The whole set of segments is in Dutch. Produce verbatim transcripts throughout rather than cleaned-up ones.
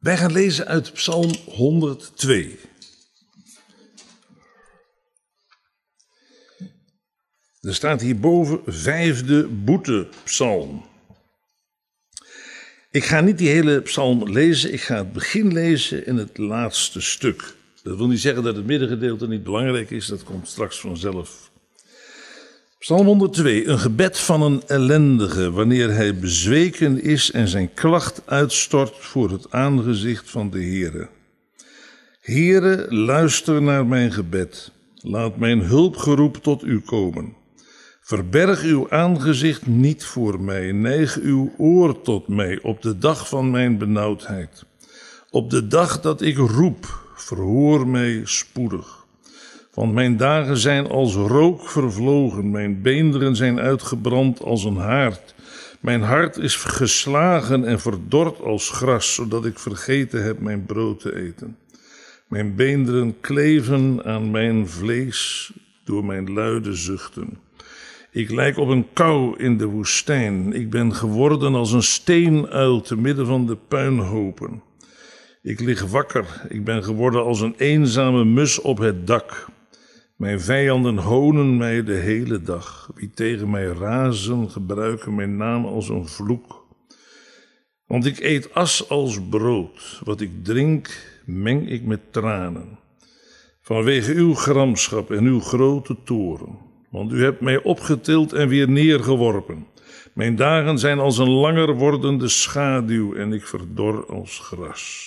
Wij gaan lezen uit Psalm honderdtwee. Er staat hierboven vijfde boetepsalm. Ik ga niet die hele psalm lezen, ik ga het begin lezen en het laatste stuk. Dat wil niet zeggen dat het middengedeelte niet belangrijk is, dat komt straks vanzelf. Psalm honderdtwee, een gebed van een ellendige, wanneer hij bezweken is en zijn klacht uitstort voor het aangezicht van de Heere. Heere, luister naar mijn gebed, laat mijn hulpgeroep tot u komen. Verberg uw aangezicht niet voor mij, neig uw oor tot mij op de dag van mijn benauwdheid. Op de dag dat ik roep, verhoor mij spoedig. Want mijn dagen zijn als rook vervlogen, mijn beenderen zijn uitgebrand als een haard. Mijn hart is geslagen en verdord als gras, zodat ik vergeten heb mijn brood te eten. Mijn beenderen kleven aan mijn vlees door mijn luide zuchten. Ik lijk op een kou in de woestijn. Ik ben geworden als een steenuil te midden van de puinhopen. Ik lig wakker. Ik ben geworden als een eenzame mus op het dak. Mijn vijanden honen mij de hele dag. Wie tegen mij razen, gebruiken mijn naam als een vloek. Want ik eet as als brood. Wat ik drink, meng ik met tranen. Vanwege uw gramschap en uw grote toorn. Want u hebt mij opgetild en weer neergeworpen. Mijn dagen zijn als een langer wordende schaduw en ik verdor als gras.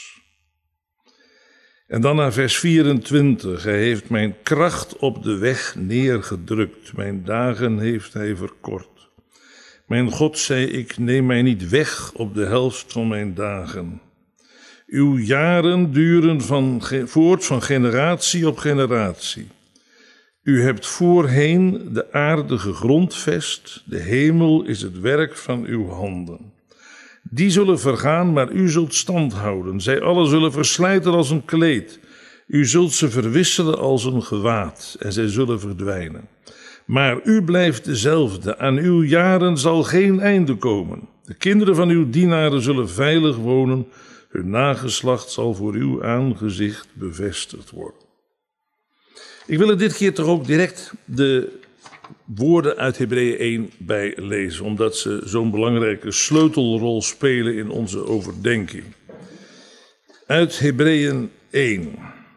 En dan naar vers vierentwintig. Hij heeft mijn kracht op de weg neergedrukt. Mijn dagen heeft hij verkort. Mijn God zei ik, neem mij niet weg op de helft van mijn dagen. Uw jaren duren van, voort van generatie op generatie. U hebt voorheen de aarde gegrondvest, de hemel is het werk van uw handen. Die zullen vergaan, maar u zult stand houden. Zij allen zullen verslijten als een kleed. U zult ze verwisselen als een gewaad en zij zullen verdwijnen. Maar u blijft dezelfde, aan uw jaren zal geen einde komen. De kinderen van uw dienaren zullen veilig wonen, hun nageslacht zal voor uw aangezicht bevestigd worden. Ik wil er dit keer toch ook direct de woorden uit Hebreeën één bij lezen, omdat ze zo'n belangrijke sleutelrol spelen in onze overdenking. Uit Hebreeën één.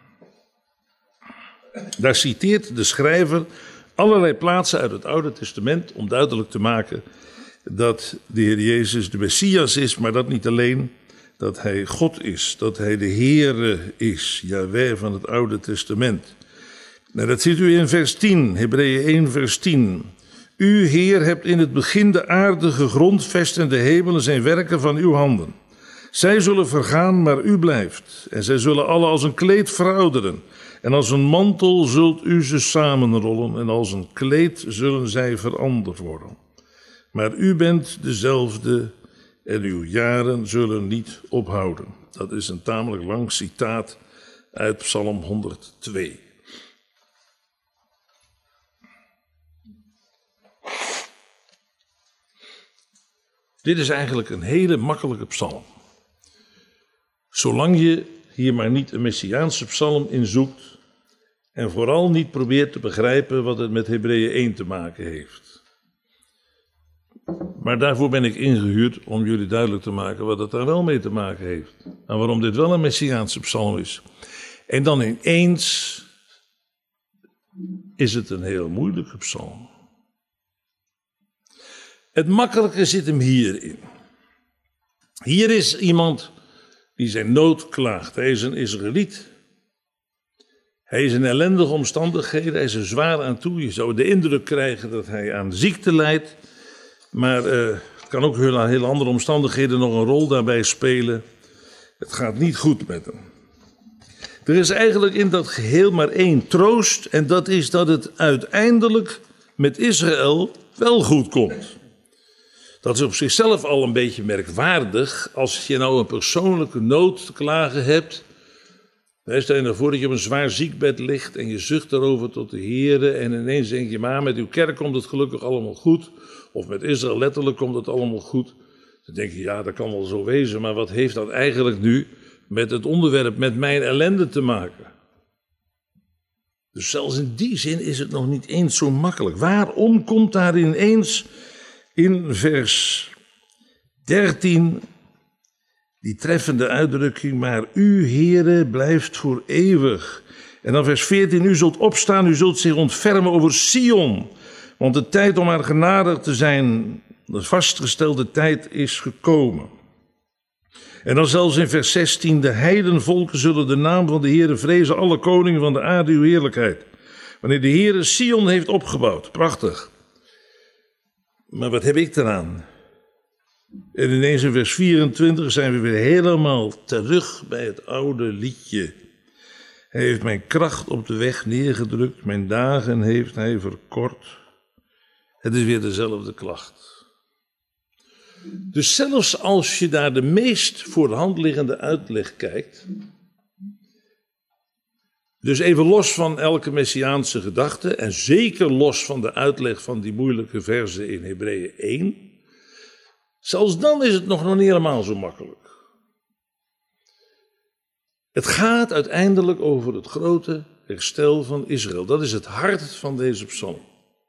Daar citeert de schrijver allerlei plaatsen uit het Oude Testament om duidelijk te maken dat de Heer Jezus de Messias is, maar dat niet alleen, dat hij God is, dat hij de Heere is, Jahweh van het Oude Testament. Nou, dat ziet u in vers tien, Hebreeën één vers tien. U, Heer, hebt in het begin de aarde gegrondvest en de hemelen zijn werken van uw handen. Zij zullen vergaan, maar u blijft. En zij zullen alle als een kleed verouderen. En als een mantel zult u ze samenrollen en als een kleed zullen zij veranderd worden. Maar u bent dezelfde en uw jaren zullen niet ophouden. Dat is een tamelijk lang citaat uit Psalm honderdtwee. Dit is eigenlijk een hele makkelijke psalm. Zolang je hier maar niet een Messiaanse psalm in zoekt en vooral niet probeert te begrijpen wat het met Hebreeën één te maken heeft. Maar daarvoor ben ik ingehuurd om jullie duidelijk te maken wat het daar wel mee te maken heeft. En waarom dit wel een Messiaanse psalm is. En dan ineens is het een heel moeilijke psalm. Het makkelijke zit hem hierin. Hier is iemand die zijn nood klaagt. Hij is een Israëliet. Hij is in ellendige omstandigheden. Hij is er zwaar aan toe. Je zou de indruk krijgen dat hij aan ziekte lijdt. Maar uh, het kan ook heel, heel andere omstandigheden nog een rol daarbij spelen. Het gaat niet goed met hem. Er is eigenlijk in dat geheel maar één troost. En dat is dat het uiteindelijk met Israël wel goed komt. Dat is op zichzelf al een beetje merkwaardig als je nou een persoonlijke nood te klagen hebt. Stel je nou voor dat je op een zwaar ziekbed ligt en je zucht daarover tot de Heere en ineens denk je, maar met uw kerk komt het gelukkig allemaal goed. Of met Israël letterlijk komt het allemaal goed. Dan denk je, ja, dat kan wel zo wezen, maar wat heeft dat eigenlijk nu met het onderwerp, met mijn ellende te maken. Dus zelfs in die zin is het nog niet eens zo makkelijk. Waarom komt daar ineens in vers dertien die treffende uitdrukking, maar u, Heere, blijft voor eeuwig. En dan vers veertien, u zult opstaan, u zult zich ontfermen over Sion. Want de tijd om haar genadig te zijn, de vastgestelde tijd is gekomen. En dan zelfs in vers zestien, de heidenvolken zullen de naam van de Heere vrezen, alle koningen van de aarde uw heerlijkheid. Wanneer de Heere Sion heeft opgebouwd, prachtig. Maar wat heb ik eraan? En ineens in vers vierentwintig zijn we weer helemaal terug bij het oude liedje. Hij heeft mijn kracht op de weg neergedrukt, mijn dagen heeft hij verkort. Het is weer dezelfde klacht. Dus zelfs als je naar de meest voor de hand liggende uitleg kijkt, dus even los van elke messiaanse gedachte en zeker los van de uitleg van die moeilijke verzen in Hebreeën één, zelfs dan is het nog niet helemaal zo makkelijk. Het gaat uiteindelijk over het grote herstel van Israël. Dat is het hart van deze psalm.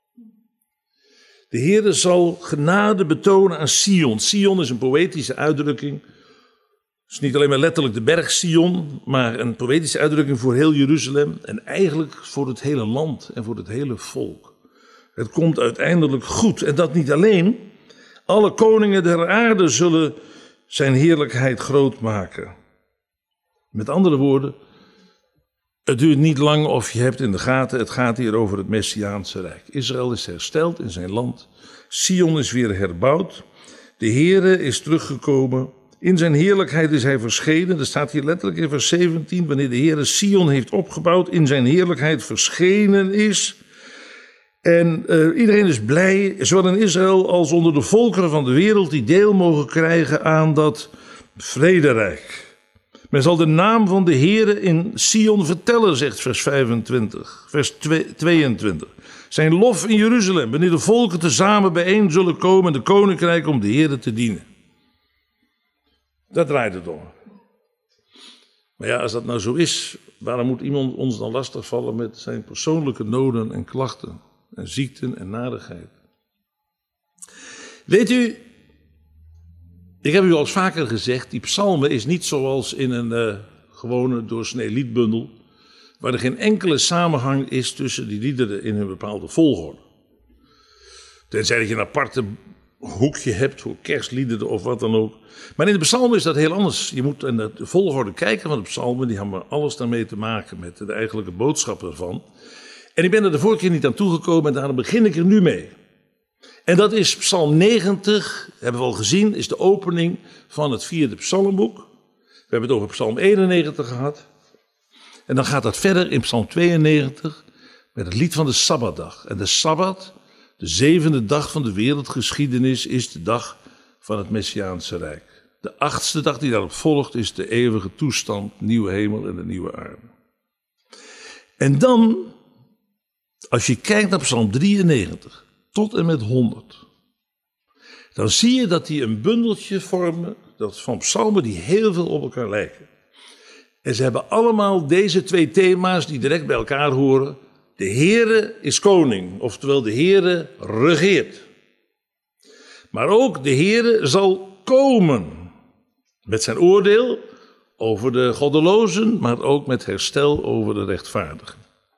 De Heere zal genade betonen aan Sion. Sion is een poëtische uitdrukking. Het is niet alleen maar letterlijk de berg Sion, maar een poëtische uitdrukking voor heel Jeruzalem en eigenlijk voor het hele land en voor het hele volk. Het komt uiteindelijk goed. En dat niet alleen. Alle koningen der aarde zullen zijn heerlijkheid groot maken. Met andere woorden, het duurt niet lang of je hebt in de gaten, het gaat hier over het Messiaanse Rijk. Israël is hersteld in zijn land. Sion is weer herbouwd. De Heere is teruggekomen. In zijn heerlijkheid is hij verschenen. Er staat hier letterlijk in vers zeventien, wanneer de Heere Sion heeft opgebouwd, in zijn heerlijkheid verschenen is. En uh, iedereen is blij, zowel in Israël als onder de volkeren van de wereld, die deel mogen krijgen aan dat vrederijk. Men zal de naam van de Heere in Sion vertellen, zegt vers vijfentwintig, vers tweeëntwintig. Zijn lof in Jeruzalem, wanneer de volken tezamen bijeen zullen komen en de koninkrijk om de Heere te dienen. Dat draait het om. Maar ja, als dat nou zo is, waarom moet iemand ons dan lastigvallen met zijn persoonlijke noden en klachten en ziekten en narigheid? Weet u, ik heb u al eens vaker gezegd, die psalmen is niet zoals in een uh, gewone doorsnee liedbundel, waar er geen enkele samenhang is tussen die liederen in een bepaalde volgorde. Tenzij dat je een aparte hoekje hebt voor kerstliederen of wat dan ook. Maar in de psalmen is dat heel anders. Je moet naar de volgorde kijken van de psalmen, die hebben alles daarmee te maken met de eigenlijke boodschap ervan. En ik ben er de vorige keer niet aan toegekomen en daarom begin ik er nu mee. En dat is psalm negentig, hebben we al gezien, is de opening van het vierde psalmboek. We hebben het over psalm eenennegentig gehad. En dan gaat dat verder in psalm tweeënnegentig met het lied van de Sabbatdag. En de Sabbat, de zevende dag van de wereldgeschiedenis, is de dag van het Messiaanse Rijk. De achtste dag die daarop volgt is de eeuwige toestand, nieuwe hemel en de nieuwe aarde. En dan, als je kijkt naar psalm drieënnegentig tot en met honderd, dan zie je dat die een bundeltje vormen dat van psalmen die heel veel op elkaar lijken. En ze hebben allemaal deze twee thema's die direct bij elkaar horen. De Heere is koning, oftewel de Heere regeert. Maar ook de Heere zal komen met zijn oordeel over de goddelozen, maar ook met herstel over de rechtvaardigen.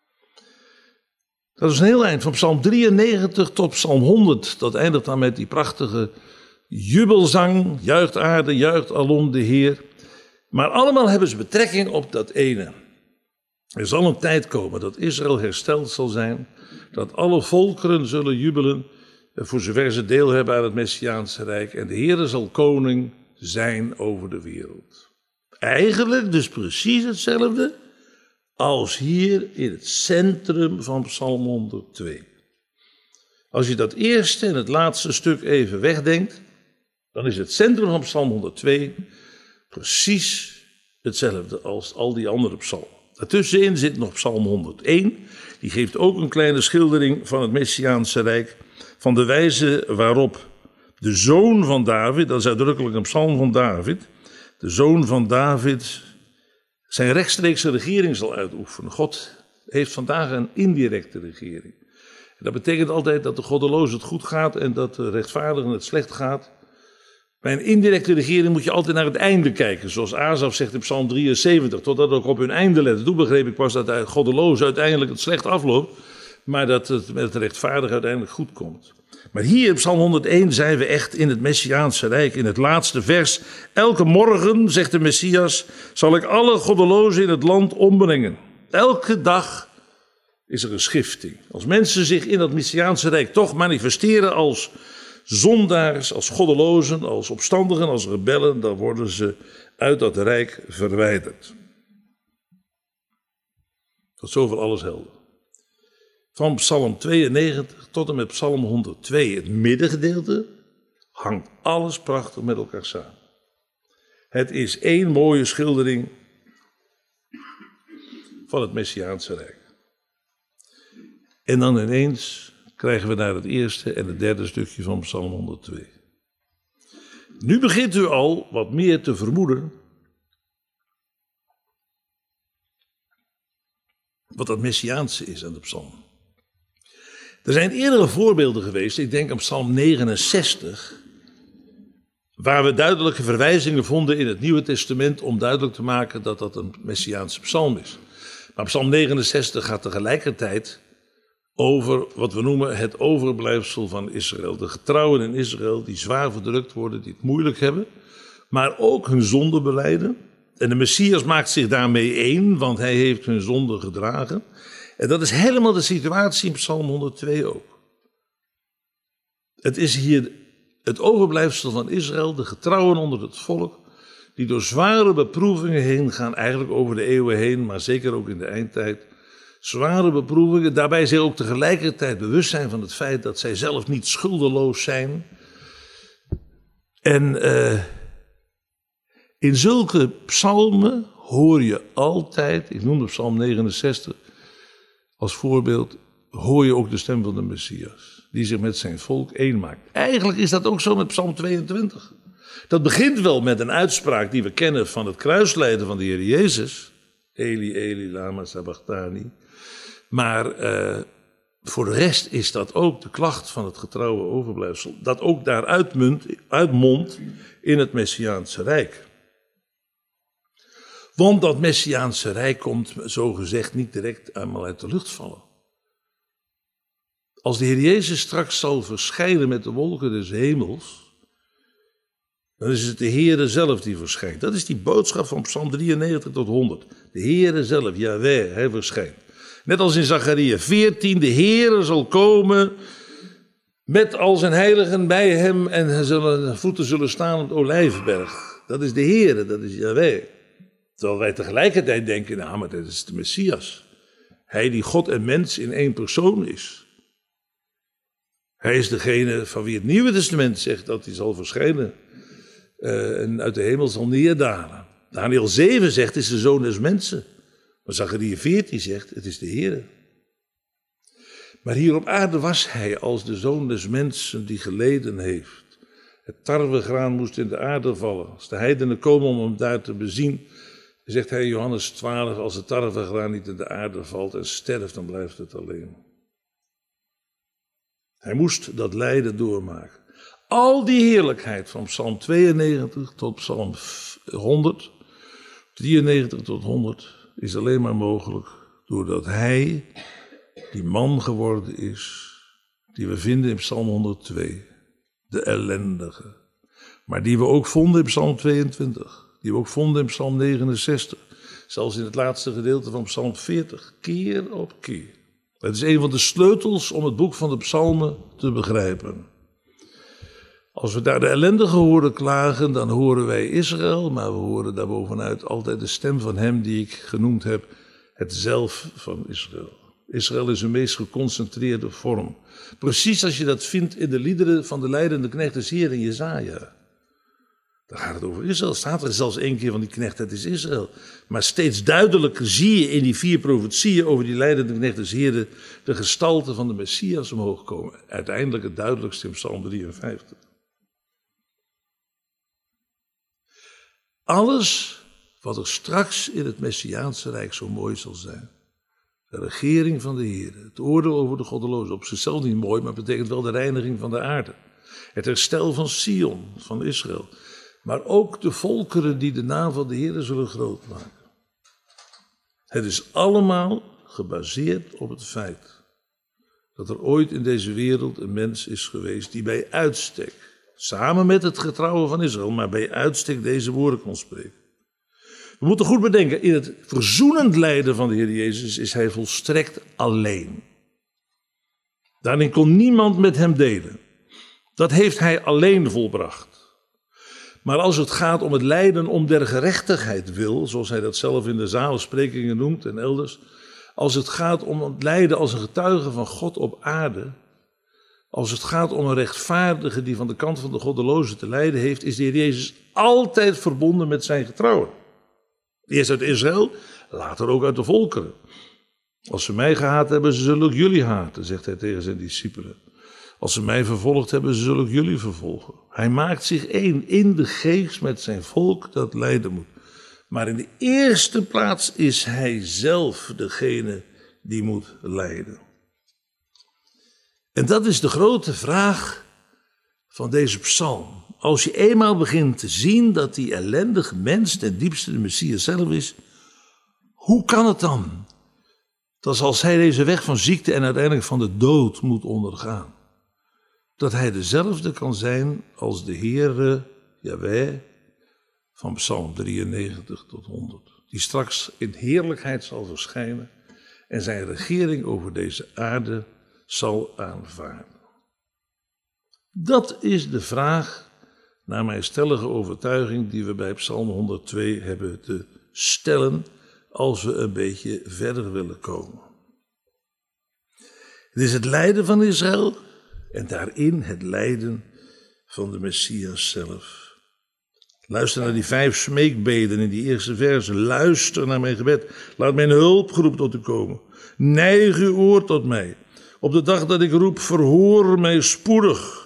Dat is een heel eind, van psalm drieënnegentig tot psalm honderd. Dat eindigt dan met die prachtige jubelzang, juicht aarde, juicht alom de Heer. Maar allemaal hebben ze betrekking op dat ene. Er zal een tijd komen dat Israël hersteld zal zijn, dat alle volkeren zullen jubelen, voor zover ze deel hebben aan het Messiaanse Rijk. En de Heere zal koning zijn over de wereld. Eigenlijk dus precies hetzelfde als hier in het centrum van psalm honderdtwee. Als je dat eerste en het laatste stuk even wegdenkt, dan is het centrum van psalm honderdtwee precies hetzelfde als al die andere psalmen. Daartussenin zit nog psalm honderdéén, die geeft ook een kleine schildering van het Messiaanse Rijk, van de wijze waarop de zoon van David, dat is uitdrukkelijk een psalm van David, de zoon van David zijn rechtstreekse regering zal uitoefenen. God heeft vandaag een indirecte regering. En dat betekent altijd dat de goddeloze het goed gaat en dat de rechtvaardigen het slecht gaat. Bij een indirecte regering moet je altijd naar het einde kijken. Zoals Asaf zegt in Psalm drieënzeventig, totdat ook op hun einde letten. Toen begreep ik pas dat de goddeloze uiteindelijk het slecht afloopt, maar dat het met het rechtvaardige uiteindelijk goed komt. Maar hier in Psalm honderdéén zijn we echt in het Messiaanse Rijk, in het laatste vers. Elke morgen, zegt de Messias, zal ik alle goddelozen in het land ombrengen. Elke dag is er een schifting. Als mensen zich in dat Messiaanse Rijk toch manifesteren als zondaars, als goddelozen, als opstandigen, als rebellen, dan worden ze uit dat Rijk verwijderd. Tot zover alles helder. Van Psalm tweeënnegentig tot en met Psalm honderdtwee, het middengedeelte, hangt alles prachtig met elkaar samen. Het is één mooie schildering van het Messiaanse Rijk. En dan ineens krijgen we naar het eerste en het derde stukje van Psalm honderdtwee. Nu begint u al wat meer te vermoeden wat dat Messiaanse is aan de psalm. Er zijn eerdere voorbeelden geweest, ik denk aan Psalm negenenzestig, waar we duidelijke verwijzingen vonden in het Nieuwe Testament om duidelijk te maken dat dat een Messiaanse psalm is. Maar Psalm negenenzestig gaat tegelijkertijd over wat we noemen het overblijfsel van Israël. De getrouwen in Israël die zwaar verdrukt worden, die het moeilijk hebben, maar ook hun zonde belijden. En de Messias maakt zich daarmee één, want hij heeft hun zonde gedragen. En dat is helemaal de situatie in Psalm honderdtwee ook. Het is hier het overblijfsel van Israël, de getrouwen onder het volk, die door zware beproevingen heen gaan, eigenlijk over de eeuwen heen, maar zeker ook in de eindtijd. Zware beproevingen, daarbij zij ook tegelijkertijd bewust zijn van het feit dat zij zelf niet schuldeloos zijn. En uh, in zulke psalmen hoor je altijd, ik noemde Psalm negenenzestig als voorbeeld, hoor je ook de stem van de Messias, die zich met zijn volk één maakt. Eigenlijk is dat ook zo met Psalm tweeëntwintig. Dat begint wel met een uitspraak die we kennen van het kruislijden van de Heer Jezus. Eli, Eli, lama sabachthani. Maar uh, voor de rest is dat ook de klacht van het getrouwe overblijfsel, dat ook daar uitmunt, uitmondt in het Messiaanse Rijk. Want dat Messiaanse Rijk komt, zo gezegd, niet direct eenmaal uit de lucht vallen. Als de Heer Jezus straks zal verschijnen met de wolken des hemels, dan is het de Heere zelf die verschijnt. Dat is die boodschap van Psalm drieënnegentig tot honderd. De Heere zelf, Jahweh, hij verschijnt. Net als in Zachariah veertien, de Heere zal komen met al zijn heiligen bij hem en zijn voeten zullen staan op de olijfberg. Dat is de Heere, dat is Jahweh. Terwijl wij tegelijkertijd denken, nou, maar dat is de Messias. Hij die God en mens in één persoon is. Hij is degene van wie het Nieuwe Testament zegt dat hij zal verschijnen uh, en uit de hemel zal neerdalen. Daniel zeven zegt, het is de zoon des mensen. Maar Zachariah veertien zegt, het is de Heere. Maar hier op aarde was hij als de zoon des mensen die geleden heeft. Het tarwegraan moest in de aarde vallen. Als de heidenen komen om hem daar te bezien, zegt hij in Johannes twaalf, als het tarwegraan niet in de aarde valt en sterft, dan blijft het alleen. Hij moest dat lijden doormaken. Al die heerlijkheid van Psalm tweeënnegentig tot Psalm honderd, drieënnegentig tot honderd, is alleen maar mogelijk doordat hij die man geworden is, die we vinden in Psalm honderdtwee, de ellendige. Maar die we ook vonden in Psalm tweeëntwintig, die we ook vonden in Psalm negenenzestig, zelfs in het laatste gedeelte van Psalm veertig, keer op keer. Het is een van de sleutels om het boek van de psalmen te begrijpen. Als we daar de ellendigen horen klagen, dan horen wij Israël, maar we horen daarbovenuit altijd de stem van hem die ik genoemd heb, het zelf van Israël. Israël is een meest geconcentreerde vorm. Precies als je dat vindt in de liederen van de leidende knecht des Heeren in Jesaja. Daar gaat het over Israël. Staat er zelfs één keer van die knecht, het is Israël. Maar steeds duidelijker zie je in die vier profetieën over die leidende knecht des Heeren de gestalte van de Messias omhoog komen. Uiteindelijk het duidelijkste in Psalm drieënvijftig. Alles wat er straks in het Messiaanse Rijk zo mooi zal zijn. De regering van de Heer, het oordeel over de goddelozen. Op zichzelf niet mooi, maar betekent wel de reiniging van de aarde. Het herstel van Sion, van Israël. Maar ook de volkeren die de naam van de Heer zullen groot maken. Het is allemaal gebaseerd op het feit dat er ooit in deze wereld een mens is geweest die bij uitstek, samen met het getrouwe van Israël, maar bij uitstek deze woorden kon spreken. We moeten goed bedenken, in het verzoenend lijden van de Heer Jezus is hij volstrekt alleen. Daarin kon niemand met hem delen. Dat heeft hij alleen volbracht. Maar als het gaat om het lijden om der gerechtigheid wil, zoals hij dat zelf in de zalensprekingen noemt en elders, als het gaat om het lijden als een getuige van God op aarde, als het gaat om een rechtvaardige die van de kant van de goddeloze te lijden heeft, is de Heer Jezus altijd verbonden met zijn getrouwen. Eerst uit Israël, later ook uit de volkeren. Als ze mij gehaat hebben, ze zullen ook jullie haten, zegt hij tegen zijn discipelen. Als ze mij vervolgd hebben, ze zullen ook jullie vervolgen. Hij maakt zich één in de geest met zijn volk dat lijden moet. Maar in de eerste plaats is hij zelf degene die moet lijden. En dat is de grote vraag van deze psalm. Als je eenmaal begint te zien dat die ellendige mens ten diepste de Messias zelf is, hoe kan het dan dat als hij deze weg van ziekte en uiteindelijk van de dood moet ondergaan, dat hij dezelfde kan zijn als de Heere, Jahweh, van Psalm drieënnegentig tot honderd. Die straks in heerlijkheid zal verschijnen en zijn regering over deze aarde zal aanvaarden. Dat is de vraag, naar mijn stellige overtuiging, die we bij Psalm honderdtwee hebben te stellen als we een beetje verder willen komen. Het is het lijden van Israël en daarin het lijden van de Messias zelf. Luister naar die vijf smeekbeden in die eerste verse. Luister naar mijn gebed. Laat mijn hulpgeroep tot u komen. Neig uw oor tot mij. Op de dag dat ik roep, verhoor mij spoedig.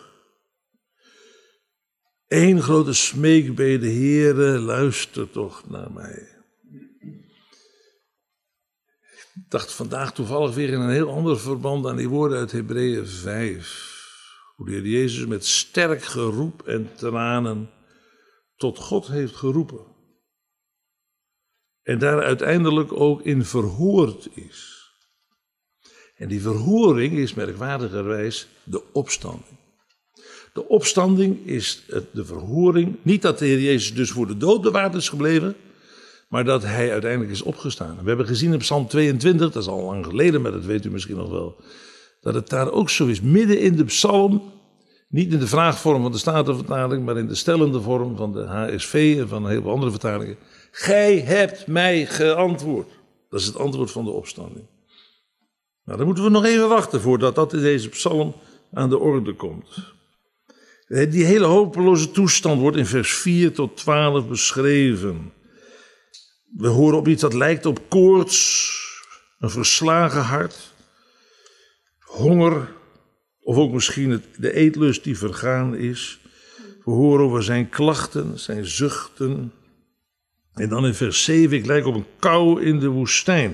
Eén grote smeekbede, Heere, luister toch naar mij. Ik dacht vandaag toevallig weer in een heel ander verband aan die woorden uit Hebreeën vijf. Hoe de Heer Jezus met sterk geroep en tranen tot God heeft geroepen. En daar uiteindelijk ook in verhoord is. En die verhoring is merkwaardigerwijs de opstanding. De opstanding is de verhoring. Niet dat de Heer Jezus dus voor de dood bewaard is gebleven, maar dat hij uiteindelijk is opgestaan. We hebben gezien in Psalm tweeëntwintig, dat is al lang geleden, maar dat weet u misschien nog wel, dat het daar ook zo is. Midden in de psalm, niet in de vraagvorm van de Statenvertaling, maar in de stellende vorm van de H S V en van een heleboel andere vertalingen. Gij hebt mij geantwoord. Dat is het antwoord van de opstanding. Nou, dan moeten we nog even wachten voordat dat in deze psalm aan de orde komt. Die hele hopeloze toestand wordt in vers vier tot twaalf beschreven. We horen op iets dat lijkt op koorts, een verslagen hart, honger, of ook misschien het, de eetlust die vergaan is. We horen over zijn klachten, zijn zuchten. En dan in vers zeven, ik lijk op een kou in de woestijn.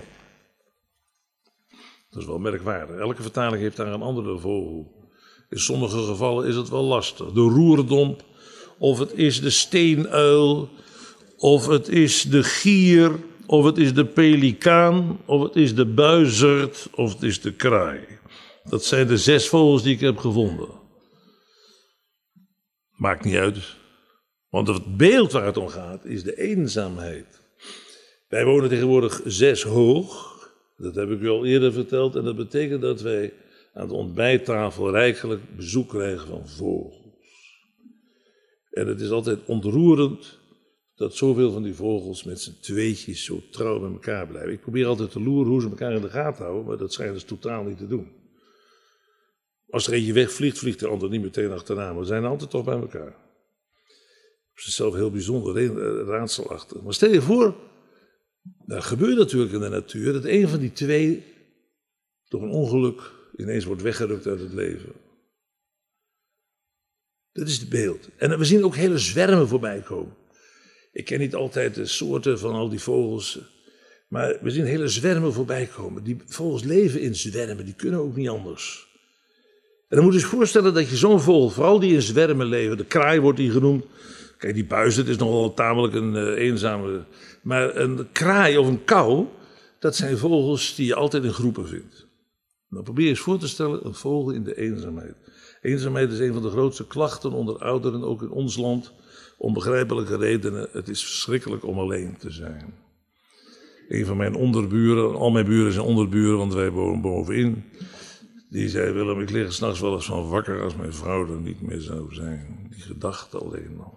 Dat is wel merkwaardig. Elke vertaling heeft daar een andere vogel. In sommige gevallen is het wel lastig. De roerdomp, of het is de steenuil, of het is de gier, of het is de pelikaan, of het is de buizerd, of het is de kraai. Dat zijn de zes vogels die ik heb gevonden. Maakt niet uit. Want het beeld waar het om gaat is de eenzaamheid. Wij wonen tegenwoordig zes hoog. Dat heb ik u al eerder verteld. En dat betekent dat wij aan de ontbijttafel rijkelijk bezoek krijgen van vogels. En het is altijd ontroerend dat zoveel van die vogels met z'n tweetjes zo trouw bij elkaar blijven. Ik probeer altijd te loeren hoe ze elkaar in de gaten houden, maar dat schijnen ze totaal niet te doen. Als er eentje wegvliegt, vliegt de ander niet meteen achterna, maar we zijn altijd toch bij elkaar. Dat is zelf heel bijzonder, raadselachtig. Maar stel je voor, dat gebeurt natuurlijk in de natuur, dat een van die twee door een ongeluk ineens wordt weggerukt uit het leven. Dat is het beeld. En we zien ook hele zwermen voorbij komen. Ik ken niet altijd de soorten van al die vogels, maar we zien hele zwermen voorbij komen. Die vogels leven in zwermen, die kunnen ook niet anders. En dan moet je je voorstellen dat je zo'n vogel, vooral die in zwermen leven, de kraai wordt die genoemd. Kijk, die buizerd is nogal tamelijk een uh, eenzame, maar een kraai of een kauw, dat zijn vogels die je altijd in groepen vindt. Nou, probeer je eens voor te stellen, een vogel in de eenzaamheid. Eenzaamheid is een van de grootste klachten onder ouderen, ook in ons land. Om begrijpelijke redenen, het is verschrikkelijk om alleen te zijn. Een van mijn onderburen, al mijn buren zijn onderburen, want wij wonen bovenin. Die zei, Willem, ik lig er 's nachts wel eens van wakker als mijn vrouw er niet meer zou zijn. Die gedachte alleen al.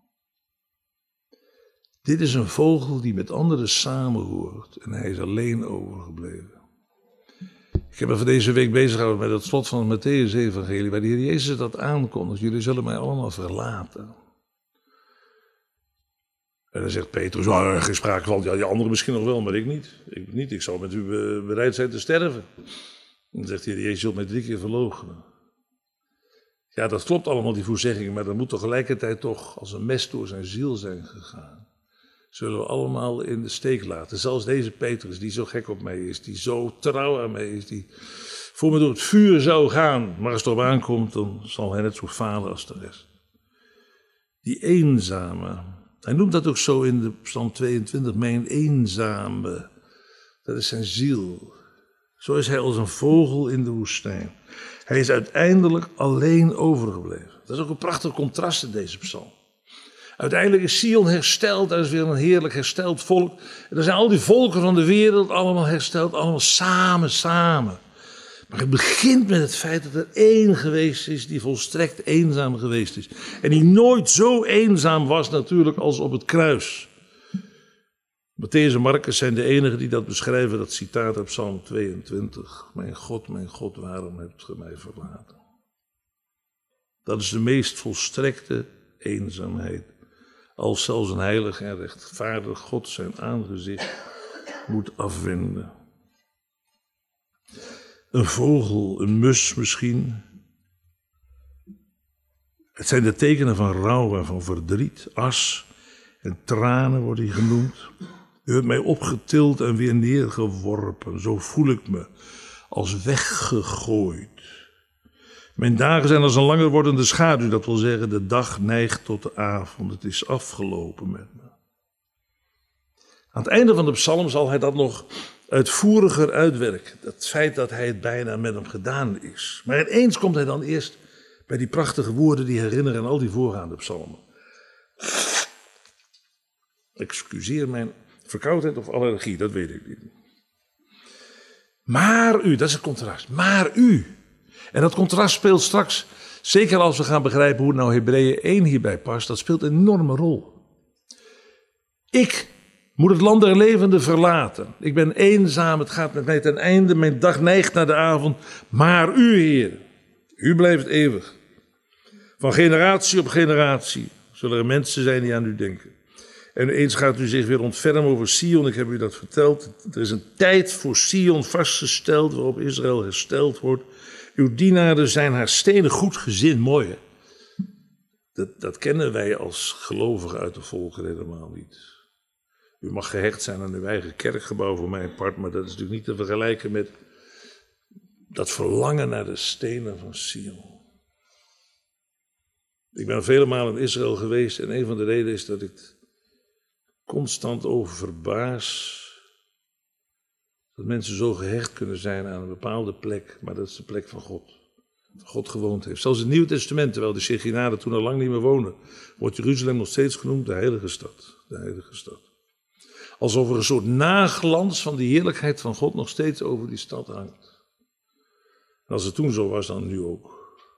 Dit is een vogel die met anderen samenhoort en hij is alleen overgebleven. Ik heb me van deze week bezig gehouden met het slot van het Mattheüs-evangelie, waar de Heer Jezus dat aankondigt. Jullie zullen mij allemaal verlaten. En dan zegt Petrus, oh, geen sprake van, ja, die anderen misschien nog wel, maar ik niet. Ik niet, ik zal met u bereid zijn te sterven. En dan zegt de Heer Jezus, je zult mij drie keer verloochenen. Ja, dat klopt allemaal, die voorzeggingen, maar dat moet tegelijkertijd toch als een mes door zijn ziel zijn gegaan. Zullen we allemaal in de steek laten. Zelfs deze Petrus, die zo gek op mij is, die zo trouw aan mij is, die voor me door het vuur zou gaan. Maar als het erop aankomt, dan zal hij net zo falen als de rest. Die eenzame, hij noemt dat ook zo in de Psalm tweeëntwintig, mijn eenzame. Dat is zijn ziel. Zo is hij als een vogel in de woestijn. Hij is uiteindelijk alleen overgebleven. Dat is ook een prachtig contrast in deze psalm. Uiteindelijk is Sion hersteld, er is weer een heerlijk hersteld volk. En er zijn al die volken van de wereld allemaal hersteld, allemaal samen, samen. Maar het begint met het feit dat er één geweest is die volstrekt eenzaam geweest is. En die nooit zo eenzaam was natuurlijk als op het kruis. Mattheüs en Marcus zijn de enigen die dat beschrijven, dat citaat uit Psalm tweeëntwintig. Mijn God, mijn God, waarom hebt ge mij verlaten? Dat is de meest volstrekte eenzaamheid. Als zelfs een heilig en rechtvaardig God zijn aangezicht moet afwenden. Een vogel, een mus misschien. Het zijn de tekenen van rouw en van verdriet. As en tranen wordt hij genoemd. U hebt mij opgetild en weer neergeworpen. Zo voel ik me, als weggegooid. Mijn dagen zijn als een langer wordende schaduw. Dat wil zeggen, de dag neigt tot de avond. Het is afgelopen met me. Aan het einde van de psalm zal hij dat nog uitvoeriger uitwerken. Het feit dat hij het bijna met hem gedaan is. Maar ineens komt hij dan eerst bij die prachtige woorden die herinneren aan al die voorgaande psalmen. Excuseer mijn verkoudheid of allergie, dat weet ik niet. Maar u, dat is het contrast. Maar u. En dat contrast speelt straks, zeker als we gaan begrijpen hoe nou Hebreeën één hierbij past, dat speelt een enorme rol. Ik moet het land der levenden verlaten. Ik ben eenzaam, het gaat met mij ten einde, mijn dag neigt naar de avond. Maar u, Heer, u blijft eeuwig. Van generatie op generatie zullen er mensen zijn die aan u denken. En eens gaat u zich weer ontfermen over Sion, ik heb u dat verteld. Er is een tijd voor Sion vastgesteld waarop Israël hersteld wordt. Uw dienaren zijn haar stenen goed gezind. Mooi, hè? Dat, dat kennen wij als gelovigen uit de volken helemaal niet. U mag gehecht zijn aan uw eigen kerkgebouw voor mijn part, maar dat is natuurlijk niet te vergelijken met dat verlangen naar de stenen van Sion. Ik ben vele malen in Israël geweest en een van de redenen is dat ik constant over verbaas dat mensen zo gehecht kunnen zijn aan een bepaalde plek, maar dat is de plek van God. Waar God gewoond heeft. Zelfs in het Nieuwe Testament, terwijl de Shekinah toen al lang niet meer wonen, wordt Jeruzalem nog steeds genoemd de heilige stad. De heilige stad. Alsof er een soort naglans van de heerlijkheid van God nog steeds over die stad hangt. En als het toen zo was, dan nu ook.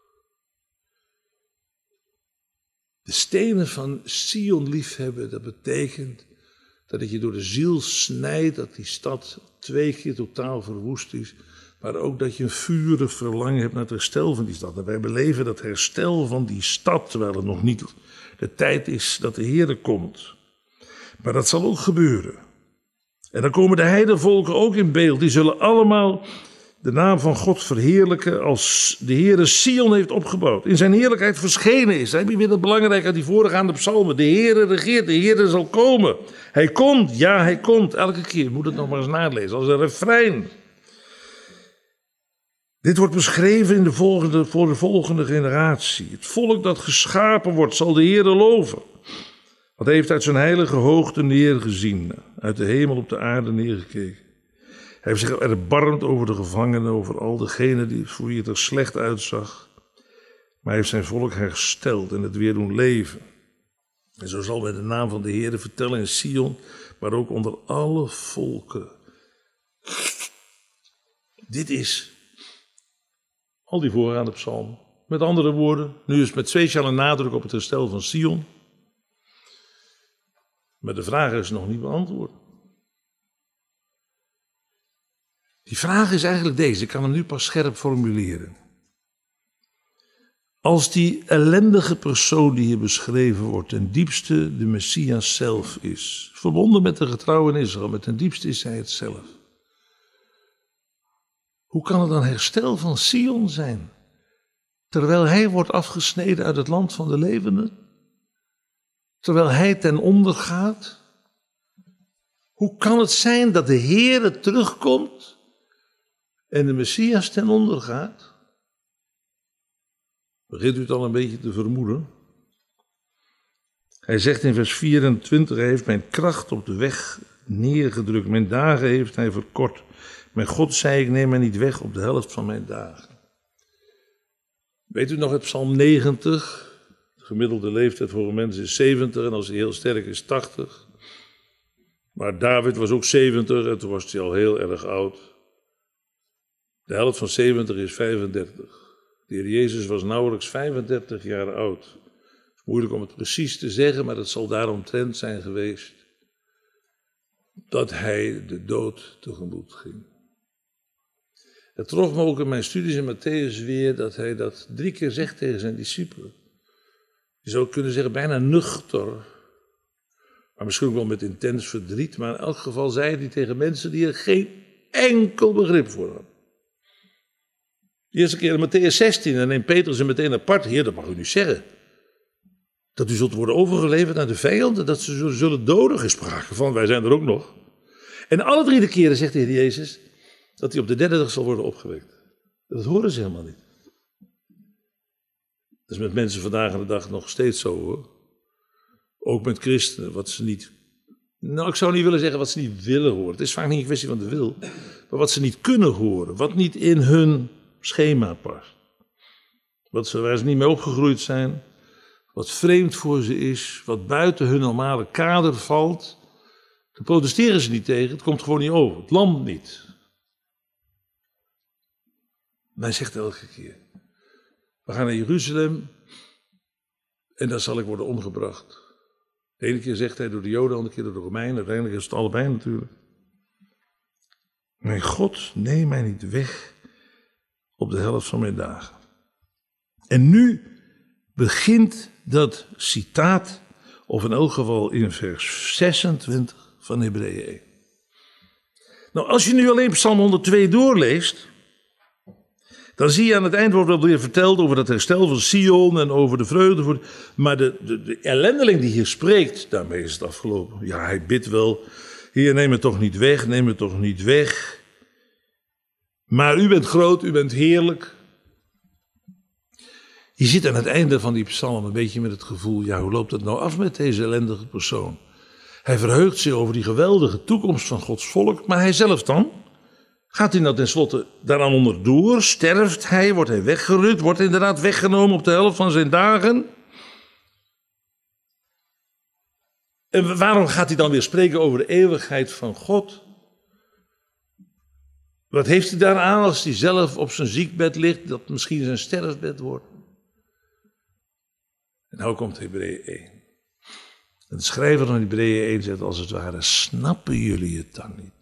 De stenen van Sion liefhebben, dat betekent dat het je door de ziel snijdt, dat die stad twee keer totaal verwoest is, maar ook dat je een vurig verlangen hebt naar het herstel van die stad. En wij beleven dat herstel van die stad, terwijl het nog niet de tijd is dat de Heer komt. Maar dat zal ook gebeuren. En dan komen de heidevolken ook in beeld. Die zullen allemaal de naam van God verheerlijken als de Heere Sion heeft opgebouwd. In zijn heerlijkheid verschenen is. Dan heb je weer dat belangrijk uit die voorgaande psalmen. De Heere regeert, de Heere zal komen. Hij komt, ja hij komt. Elke keer, moet het nog maar eens nalezen, als een refrein. Dit wordt beschreven in de volgende, voor de volgende generatie. Het volk dat geschapen wordt, zal de Heere loven. Want hij heeft uit zijn heilige hoogte neergezien, uit de hemel op de aarde neergekeken. Hij heeft zich erbarmd over de gevangenen, over al degenen die, voor wie het er slecht uitzag. Maar hij heeft zijn volk hersteld en het weer doen leven. En zo zal men de naam van de Heere vertellen in Sion, maar ook onder alle volken. Dit is al die voorgaande psalmen. Met andere woorden, nu is met speciale nadruk op het herstel van Sion. Maar de vraag is nog niet beantwoord. Die vraag is eigenlijk deze, ik kan hem nu pas scherp formuleren. Als die ellendige persoon die hier beschreven wordt ten diepste de Messias zelf is, verbonden met de getrouwen in Israël, maar ten diepste is hij het zelf. Hoe kan het dan herstel van Sion zijn, terwijl hij wordt afgesneden uit het land van de levenden? Terwijl hij ten onder gaat? Hoe kan het zijn dat de Heere terugkomt en de Messias ten onder gaat? Begint u het al een beetje te vermoeden? Hij zegt in vers vierentwintig, hij heeft mijn kracht op de weg neergedrukt. Mijn dagen heeft hij verkort. Mijn God zei, ik neem mij niet weg op de helft van mijn dagen. Weet u nog het Psalm negentig? De gemiddelde leeftijd voor een mens is zeventig en als hij heel sterk is tachtig. Maar David was ook zeventig en toen was hij al heel erg oud. De helft van zeventig is vijfendertig. De Heer Jezus was nauwelijks vijfendertig jaar oud. Het is moeilijk om het precies te zeggen, maar het zal daaromtrent zijn geweest dat hij de dood tegemoet ging. Het trof me ook in mijn studies in Matthäus weer dat hij dat drie keer zegt tegen zijn discipelen. Je zou kunnen zeggen bijna nuchter, maar misschien ook wel met intens verdriet, maar in elk geval zei hij tegen mensen die er geen enkel begrip voor hadden. De eerste keer in Matthäus zestien, en neemt Petrus hem meteen apart. Heer, dat mag u niet zeggen. Dat u zult worden overgeleverd aan de vijanden, dat ze zullen doden. Geen sprake van, wij zijn er ook nog. En alle drie de keren zegt de Heer Jezus dat hij op de derde dag zal worden opgewekt. Dat horen ze helemaal niet. Dat is met mensen vandaag aan de dag nog steeds zo hoor. Ook met christenen, wat ze niet... Nou, ik zou niet willen zeggen wat ze niet willen horen. Het is vaak niet een kwestie van de wil. Maar wat ze niet kunnen horen. Wat niet in hun schema past. Wat ze, waar ze niet mee opgegroeid zijn. Wat vreemd voor ze is. Wat buiten hun normale kader valt. Daar protesteren ze niet tegen. Het komt gewoon niet over. Het landt niet. En hij zegt elke keer. We gaan naar Jeruzalem. En daar zal ik worden omgebracht. De ene keer zegt hij door de Joden, de andere keer door de Romeinen. Uiteindelijk is het allebei natuurlijk. Mijn God, neem mij niet weg op de helft van mijn dagen. En nu begint dat citaat, of in elk geval in vers zesentwintig van Hebreeën één. Nou, als je nu alleen Psalm honderdtwee doorleest, dan zie je aan het eind wordt wel weer verteld over het herstel van Sion en over de vreugde. Voor, maar de, de, de ellendeling die hier spreekt, daarmee is het afgelopen. Ja, hij bidt wel, Heer, neem het toch niet weg, neem het toch niet weg. Maar u bent groot, u bent heerlijk. Je zit aan het einde van die psalm een beetje met het gevoel, ja, hoe loopt het nou af met deze ellendige persoon? Hij verheugt zich over die geweldige toekomst van Gods volk, maar hij zelf dan? Gaat hij nou tenslotte daaraan onderdoor? Sterft hij? Wordt hij weggerukt? Wordt hij inderdaad weggenomen op de helft van zijn dagen? En waarom gaat hij dan weer spreken over de eeuwigheid van God? Wat heeft hij daaraan als hij zelf op zijn ziekbed ligt, dat misschien zijn sterfbed wordt? En nou komt Hebreeën één. En de schrijver van Hebreeën één zegt als het ware, snappen jullie het dan niet?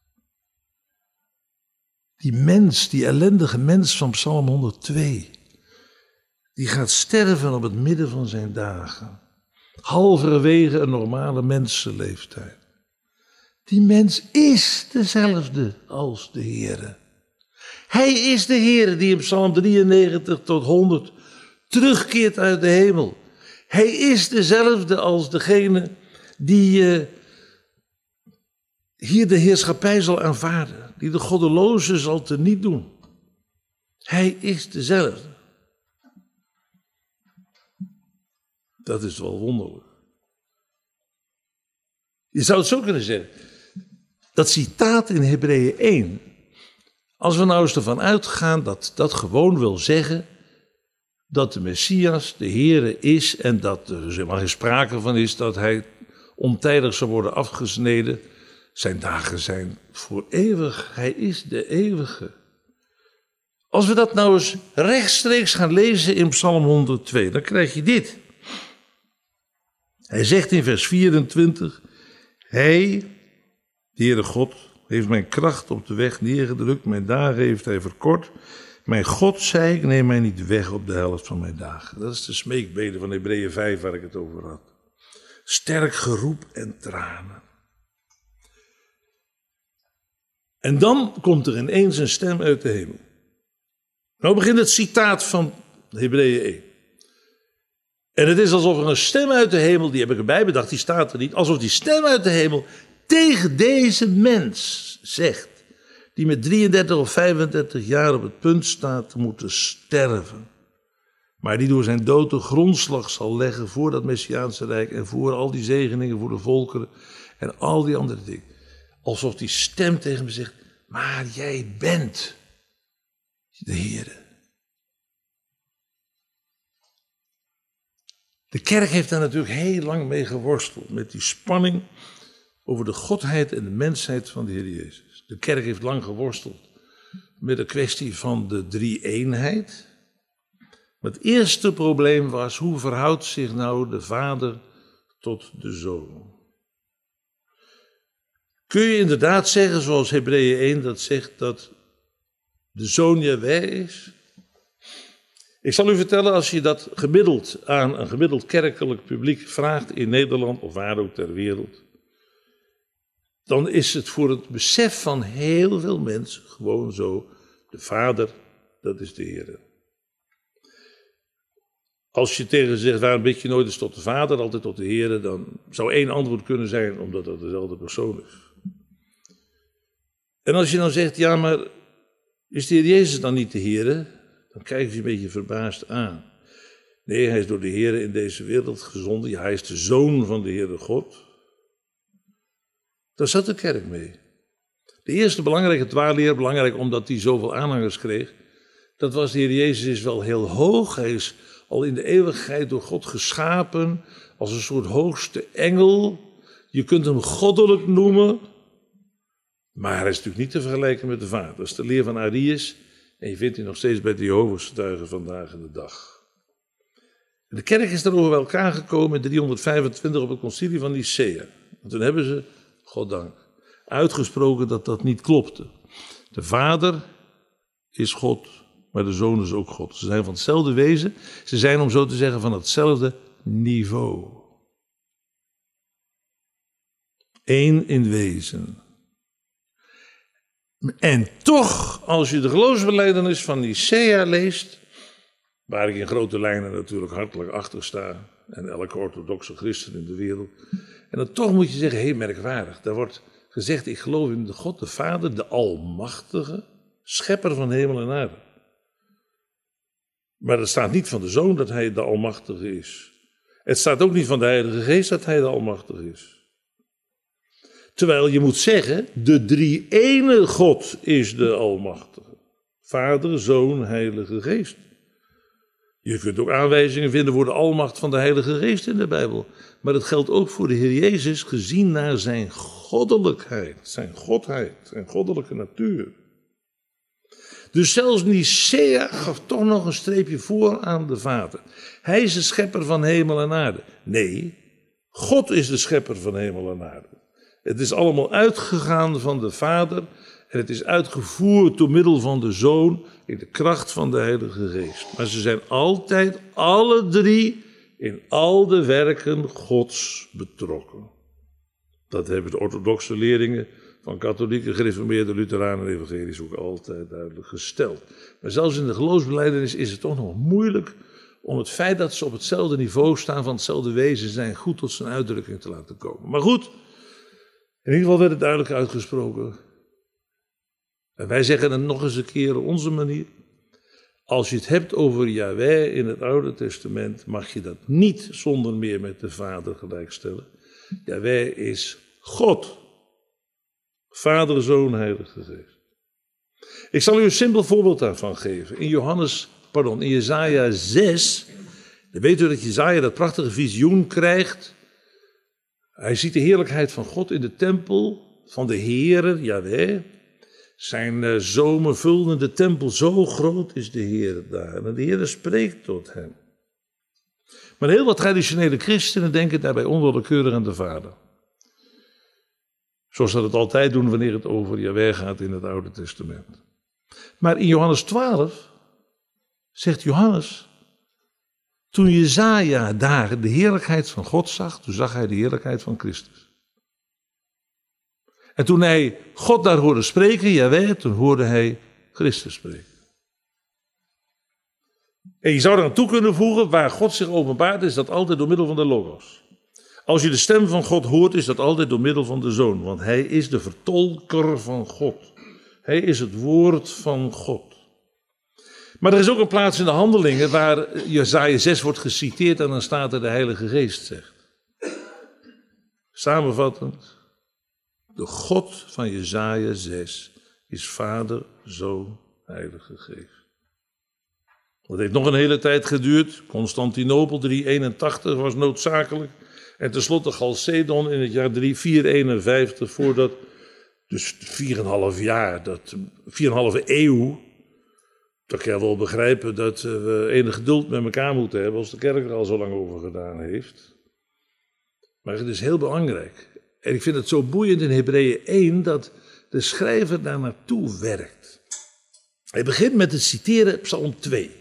Die mens, die ellendige mens van Psalm honderdtwee, die gaat sterven op het midden van zijn dagen. Halverwege een normale mensenleeftijd. Die mens is dezelfde als de Heere. Hij is de Heer die in Psalm drieënnegentig tot honderd terugkeert uit de hemel. Hij is dezelfde als degene die uh, hier de heerschappij zal aanvaarden. Die de goddeloze zal teniet doen. Hij is dezelfde. Dat is wel wonderlijk. Je zou het zo kunnen zeggen. Dat citaat in Hebreeën één. Als we nou eens ervan uitgaan dat dat gewoon wil zeggen dat de Messias de Heere is en dat er helemaal geen sprake van is dat hij ontijdig zal worden afgesneden. Zijn dagen zijn voor eeuwig. Hij is de eeuwige. Als we dat nou eens rechtstreeks gaan lezen in Psalm honderdtwee, dan krijg je dit. Hij zegt in vers vierentwintig, hij, de Heere God, heeft mijn kracht op de weg neergedrukt, mijn dagen heeft hij verkort. Mijn God zei, ik neem mij niet weg op de helft van mijn dagen. Dat is de smeekbede van Hebreeën vijf waar ik het over had. Sterk geroep en tranen. En dan komt er ineens een stem uit de hemel. Nou begint het citaat van Hebreeën één. En het is alsof er een stem uit de hemel, die heb ik erbij bedacht, die staat er niet. Alsof die stem uit de hemel tegen deze mens zegt, die met drieëndertig of vijfendertig jaar op het punt staat te moeten sterven. Maar die door zijn dood de grondslag zal leggen voor dat Messiaanse Rijk en voor al die zegeningen voor de volkeren en al die andere dingen. Alsof die stem tegen me zegt, maar jij bent de Heere. De kerk heeft daar natuurlijk heel lang mee geworsteld, met die spanning over de godheid en de mensheid van de Heer Jezus. De kerk heeft lang geworsteld met de kwestie van de drie-eenheid. Het eerste probleem was, hoe verhoudt zich nou de Vader tot de Zoon? Kun je inderdaad zeggen, zoals Hebreeën één dat zegt, dat de Zoon Jahweh is? Ik zal u vertellen, als je dat gemiddeld aan een gemiddeld kerkelijk publiek vraagt in Nederland of waar ook ter wereld, dan is het voor het besef van heel veel mensen gewoon zo, de Vader, dat is de Heer. Als je tegen ze zegt, waarom bid je nooit eens tot de Vader, altijd tot de Heer, dan zou één antwoord kunnen zijn, omdat dat dezelfde persoon is. En als je dan zegt, ja, maar is de Heer Jezus dan niet de Heer? Dan kijken ze een beetje verbaasd aan. Nee, hij is door de Heer in deze wereld gezonden. Ja, hij is de Zoon van de Heere God. Daar zat de kerk mee. De eerste belangrijke dwaalleer, belangrijk omdat hij zoveel aanhangers kreeg, dat was de Heer Jezus is wel heel hoog. Hij is al in de eeuwigheid door God geschapen als een soort hoogste engel. Je kunt hem goddelijk noemen, maar hij is natuurlijk niet te vergelijken met de Vader. Dat is de leer van Arius en je vindt die nog steeds bij de Jehovah's getuigen vandaag in de dag. En de kerk is daarover bij elkaar gekomen in driehonderdvijfentwintig op het concilie van Nicea. En toen hebben ze, goddank, uitgesproken dat dat niet klopte. De Vader is God, maar de Zoon is ook God. Ze zijn van hetzelfde wezen. Ze zijn, om zo te zeggen, van hetzelfde niveau. Eén in wezen. En toch, als je de geloofsbelijdenis van Nicea leest, waar ik in grote lijnen natuurlijk hartelijk achter sta, en elke orthodoxe christen in de wereld, en dan toch moet je zeggen, heel merkwaardig, daar wordt gezegd, ik geloof in de God, de Vader, de Almachtige, schepper van hemel en aarde. Maar het staat niet van de Zoon dat hij de Almachtige is. Het staat ook niet van de Heilige Geest dat hij de Almachtige is. Terwijl je moet zeggen, de drie-ene God is de Almachtige. Vader, Zoon, Heilige Geest. Je kunt ook aanwijzingen vinden voor de almacht van de Heilige Geest in de Bijbel. Maar dat geldt ook voor de Heer Jezus, gezien naar zijn goddelijkheid, zijn godheid, zijn goddelijke natuur. Dus zelfs Nicea gaf toch nog een streepje voor aan de Vader. Hij is de schepper van hemel en aarde. Nee, God is de schepper van hemel en aarde. Het is allemaal uitgegaan van de Vader en het is uitgevoerd door middel van de Zoon in de kracht van de Heilige Geest. Maar ze zijn altijd alle drie in al de werken Gods betrokken. Dat hebben de orthodoxe leerlingen van katholieken, gereformeerden, Lutheranen en evangelisch ook altijd duidelijk gesteld. Maar zelfs in de geloofsbelijdenis is het toch nog moeilijk om het feit dat ze op hetzelfde niveau staan, van hetzelfde wezen zijn, goed tot zijn uitdrukking te laten komen. Maar goed, in ieder geval werd het duidelijk uitgesproken. En wij zeggen het nog eens een keer op onze manier. Als je het hebt over Yahweh in het Oude Testament, mag je dat niet zonder meer met de Vader gelijkstellen. Yahweh is God. Vader, Zoon, Heilige Geest. Ik zal u een simpel voorbeeld daarvan geven. In Johannes, pardon, in Jesaja zes, dan weet u dat Jesaja dat prachtige visioen krijgt. Hij ziet de heerlijkheid van God in de tempel van de Heere, Yahweh. Zijn uh, zomer vulden de tempel, zo groot is de Heer daar. En de Heer spreekt tot hem. Maar heel wat traditionele christenen denken daarbij onwillekeurig aan de Vader. Zoals dat het altijd doen wanneer het over Yahweh gaat in het Oude Testament. Maar in Johannes twaalf zegt Johannes, toen Jesaja daar de heerlijkheid van God zag, toen zag hij de heerlijkheid van Christus. En toen hij God daar hoorde spreken, Yahweh, toen hoorde hij Christus spreken. En je zou er aan toe kunnen voegen, waar God zich openbaart, is dat altijd door middel van de Logos. Als je de stem van God hoort, is dat altijd door middel van de Zoon. Want hij is de vertolker van God. Hij is het woord van God. Maar er is ook een plaats in de Handelingen waar Jesaja zes wordt geciteerd en dan staat er de Heilige Geest zegt. Samenvattend, de God van Jesaja zes is Vader, Zoon, Heilige Geest. Dat heeft nog een hele tijd geduurd. Constantinopel driehonderdeenentachtig was noodzakelijk. En tenslotte Chalcedon in het jaar vierhonderdeenenvijftig, voordat, dus vier en een half jaar, dat, vier en een halve eeuw. Dan kan je wel begrijpen dat we enig geduld met elkaar moeten hebben als de kerk er al zo lang over gedaan heeft. Maar het is heel belangrijk. En ik vind het zo boeiend in Hebreeën één dat de schrijver daar naartoe werkt. Hij begint met het citeren Psalm twee.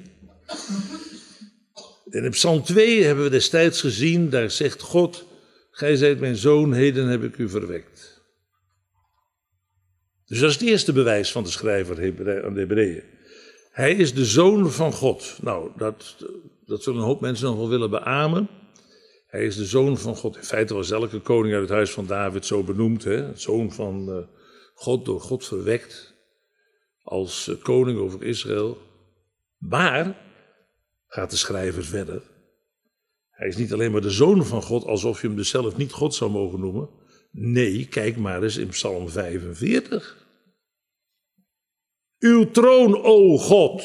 En in Psalm twee hebben we destijds gezien, daar zegt God, gij zijt mijn zoon, heden heb ik u verwekt. Dus dat is het eerste bewijs van de schrijver aan de Hebreeën. Hij is de zoon van God. Nou, dat, dat zullen een hoop mensen nog wel willen beamen. Hij is de zoon van God. In feite was elke koning uit het huis van David zo benoemd. Hè? Het zoon van uh, God, door God verwekt als uh, koning over Israël. Maar, gaat de schrijver verder, hij is niet alleen maar de zoon van God, alsof je hem dus zelf niet God zou mogen noemen. Nee, kijk maar eens in Psalm vijfenveertig. Uw troon, o God.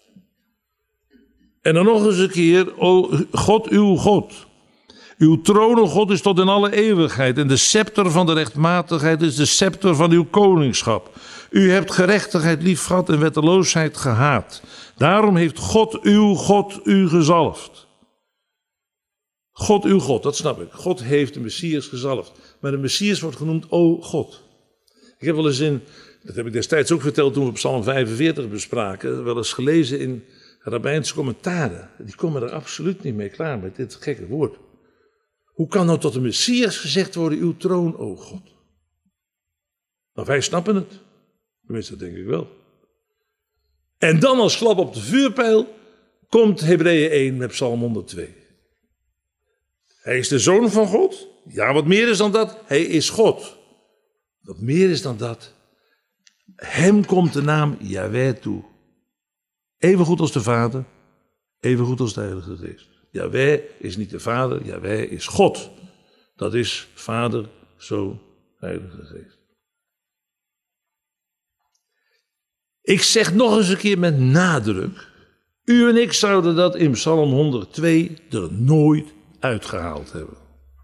En dan nog eens een keer, o God, uw God. Uw troon, o God, is tot in alle eeuwigheid. En de scepter van de rechtmatigheid is de scepter van uw koningschap. U hebt gerechtigheid lief gehad en wetteloosheid gehaat. Daarom heeft God, uw God, u gezalfd. God, uw God, dat snap ik. God heeft de Messias gezalfd. Maar de Messias wordt genoemd, o God. Ik heb wel eens in, dat heb ik destijds ook verteld toen we Psalm vijfenveertig bespraken, wel eens gelezen in rabbijnse commentaren. Die komen er absoluut niet mee klaar met dit gekke woord. Hoe kan nou tot de Messias gezegd worden, uw troon, o God? Nou, wij snappen het. Tenminste, dat denk ik wel. En dan als klap op de vuurpijl komt Hebreeën één met Psalm honderdtwee. Hij is de zoon van God. Ja, wat meer is dan dat. Hij is God. Wat meer is dan dat. Hem komt de naam Yahweh toe. Even goed als de Vader, even goed als de Heilige Geest. Yahweh is niet de Vader, Yahweh is God. Dat is Vader, Zoon, Heilige Geest. Ik zeg nog eens een keer met nadruk. U en ik zouden dat in Psalm honderdtwee er nooit uitgehaald hebben.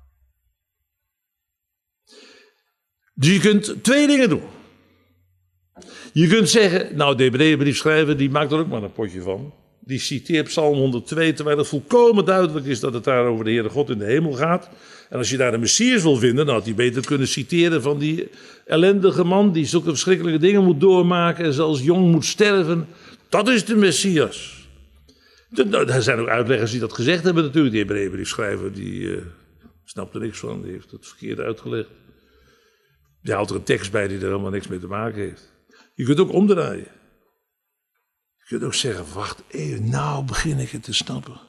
Dus je kunt twee dingen doen. Je kunt zeggen, nou de Hebreeënbriefschrijver die maakt er ook maar een potje van. Die citeert Psalm honderdtwee, terwijl het volkomen duidelijk is dat het daar over de Heere God in de hemel gaat. En als je daar een Messias wil vinden, dan had hij beter kunnen citeren van die ellendige man die zulke verschrikkelijke dingen moet doormaken en zelfs jong moet sterven. Dat is de Messias. Er zijn ook uitleggers die dat gezegd hebben natuurlijk. Die Hebreeënbriefschrijver, die uh, snapt er niks van, die heeft het verkeerd uitgelegd. Je haalt er een tekst bij die er helemaal niks mee te maken heeft. Je kunt ook omdraaien. Je kunt ook zeggen, wacht even, nou begin ik het te snappen.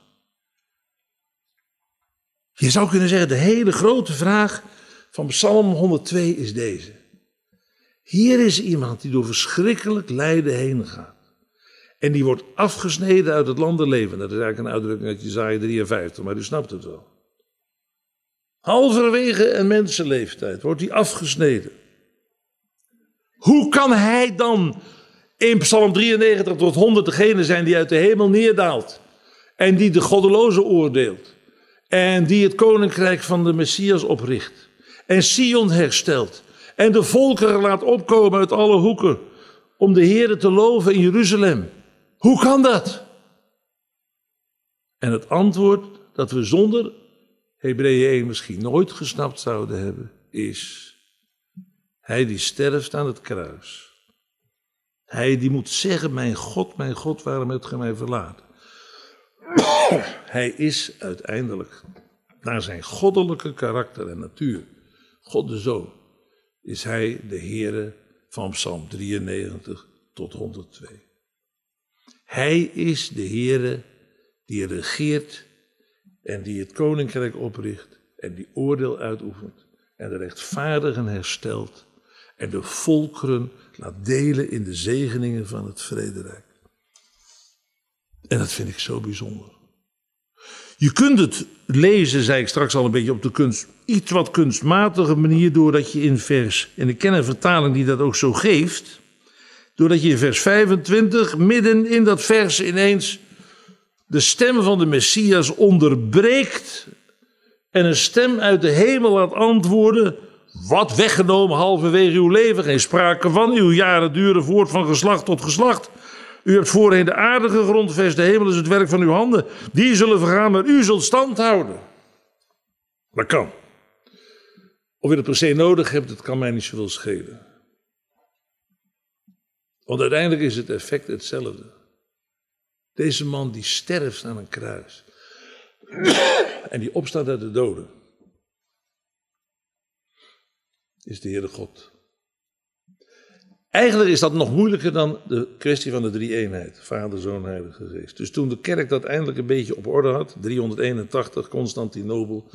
Je zou kunnen zeggen, de hele grote vraag van Psalm honderdtwee is deze. Hier is iemand die door verschrikkelijk lijden heen gaat. En die wordt afgesneden uit het land der leven. Dat is eigenlijk een uitdrukking uit Jesaja drieënvijftig, maar u snapt het wel. Halverwege een mensenleeftijd wordt hij afgesneden. Hoe kan hij dan in Psalm drieënnegentig tot honderd degene zijn die uit de hemel neerdaalt en die de goddelozen oordeelt en die het koninkrijk van de Messias opricht en Sion herstelt en de volkeren laat opkomen uit alle hoeken om de Heere te loven in Jeruzalem? Hoe kan dat? En het antwoord dat we zonder Hebreeën één misschien nooit gesnapt zouden hebben, is hij die sterft aan het kruis. Hij die moet zeggen, mijn God, mijn God, waarom hebt gij mij verlaten? Hij is uiteindelijk, naar zijn goddelijke karakter en natuur, God de Zoon, is hij de Heere van Psalm drieënnegentig tot honderdtwee. Hij is de Heere die regeert en die het koninkrijk opricht en die oordeel uitoefent en de rechtvaardigen herstelt en de volkeren laat delen in de zegeningen van het vrederijk. En dat vind ik zo bijzonder. Je kunt het lezen, zei ik straks al een beetje, op de kunst, iets wat kunstmatige manier, doordat je in vers, en ik ken een vertaling die dat ook zo geeft, doordat je in vers vijfentwintig, midden in dat vers ineens de stem van de Messias onderbreekt en een stem uit de hemel laat antwoorden, wat weggenomen halverwege uw leven, geen sprake van, uw jaren duren voort van geslacht tot geslacht. U hebt voorheen de aarde gegrondvest, de hemel is het werk van uw handen. Die zullen vergaan, maar u zult stand houden. Dat kan. Of je het per se nodig hebt, dat kan mij niet zoveel schelen. Want uiteindelijk is het effect hetzelfde. Deze man die sterft aan een kruis. En die opstaat uit de doden. Is de Heere God. Eigenlijk is dat nog moeilijker dan de kwestie van de drie-eenheid. Vader, Zoon, Heilige Geest. Dus toen de kerk dat eindelijk een beetje op orde had, driehonderdeenentachtig, Constantinopel,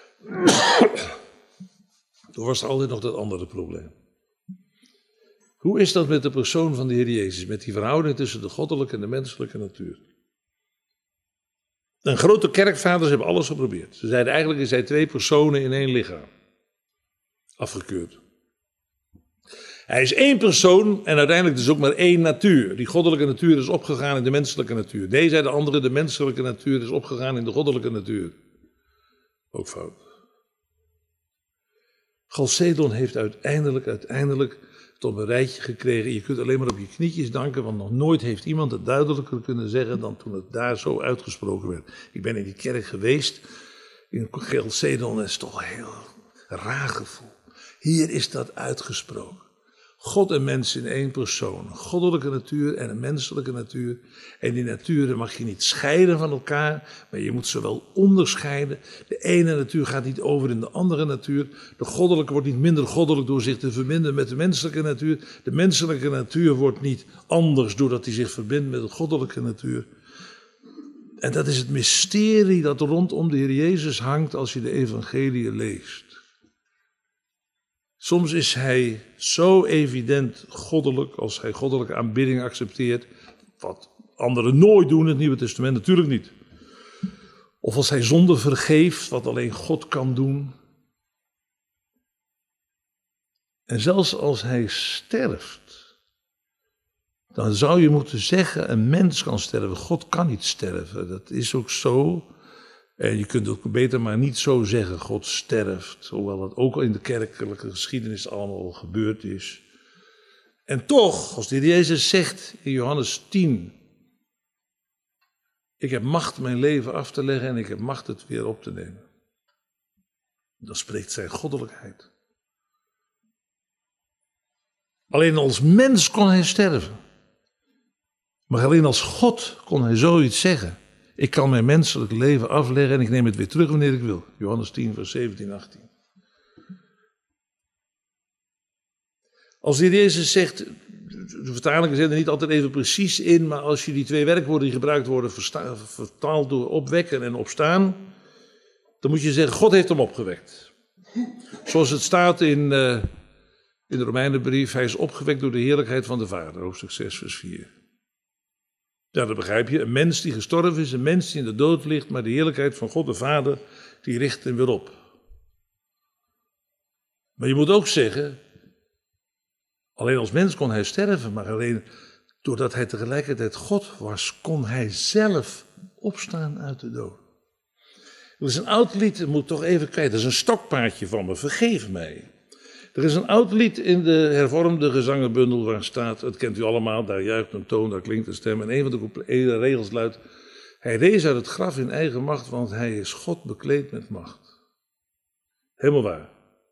toen was er altijd nog dat andere probleem. Hoe is dat met de persoon van de Heer Jezus, met die verhouding tussen de goddelijke en de menselijke natuur? En grote kerkvaders hebben alles geprobeerd. Ze zeiden eigenlijk is hij twee personen in één lichaam. Afgekeurd. Hij is één persoon en uiteindelijk dus ook maar één natuur. Die goddelijke natuur is opgegaan in de menselijke natuur. Deze zei de andere, de menselijke natuur is opgegaan in de goddelijke natuur. Ook fout. Chalcedon heeft uiteindelijk, uiteindelijk tot een rijtje gekregen. Je kunt alleen maar op je knietjes danken, want nog nooit heeft iemand het duidelijker kunnen zeggen dan toen het daar zo uitgesproken werd. Ik ben in die kerk geweest, in Chalcedon, dat is toch een heel raar gevoel. Hier is dat uitgesproken. God en mens in één persoon. Een goddelijke natuur en een menselijke natuur. En die naturen mag je niet scheiden van elkaar, maar je moet ze wel onderscheiden. De ene natuur gaat niet over in de andere natuur. De goddelijke wordt niet minder goddelijk door zich te verbinden met de menselijke natuur. De menselijke natuur wordt niet anders doordat hij zich verbindt met de goddelijke natuur. En dat is het mysterie dat rondom de Heer Jezus hangt als je de evangelie leest. Soms is hij zo evident goddelijk als hij goddelijke aanbidding accepteert, wat anderen nooit doen in het Nieuwe Testament, natuurlijk niet. Of als hij zonde vergeeft, wat alleen God kan doen. En zelfs als hij sterft, dan zou je moeten zeggen, een mens kan sterven, God kan niet sterven. Dat is ook zo. En je kunt ook beter maar niet zo zeggen, God sterft. Hoewel dat ook in de kerkelijke geschiedenis allemaal gebeurd is. En toch, als de Heer Jezus zegt in Johannes tien. Ik heb macht mijn leven af te leggen en ik heb macht het weer op te nemen. Dan spreekt zijn goddelijkheid. Alleen als mens kon hij sterven. Maar alleen als God kon hij zoiets zeggen. Ik kan mijn menselijk leven afleggen en ik neem het weer terug wanneer ik wil. Johannes tien, vers zeventien, achttien. Als de Heer Jezus zegt, de vertalingen zijn er niet altijd even precies in, maar als je die twee werkwoorden die gebruikt worden versta- vertaald door opwekken en opstaan, dan moet je zeggen, God heeft hem opgewekt. Zoals het staat in, uh, in de Romeinenbrief, hij is opgewekt door de heerlijkheid van de Vader, hoofdstuk zes, vers vier. Ja, dat begrijp je. Een mens die gestorven is, een mens die in de dood ligt, maar de heerlijkheid van God de Vader, die richt hem weer op. Maar je moet ook zeggen, alleen als mens kon hij sterven, maar alleen doordat hij tegelijkertijd God was, kon hij zelf opstaan uit de dood. Er is een oud lied, dat moet ik toch even kwijt, dat is een stokpaardje van me, vergeef mij. Er is een oud lied in de hervormde gezangenbundel waar staat, het kent u allemaal, daar juicht een toon, daar klinkt een stem. En een van de couple- regels luidt, hij rees uit het graf in eigen macht, want hij is God bekleed met macht. Helemaal waar.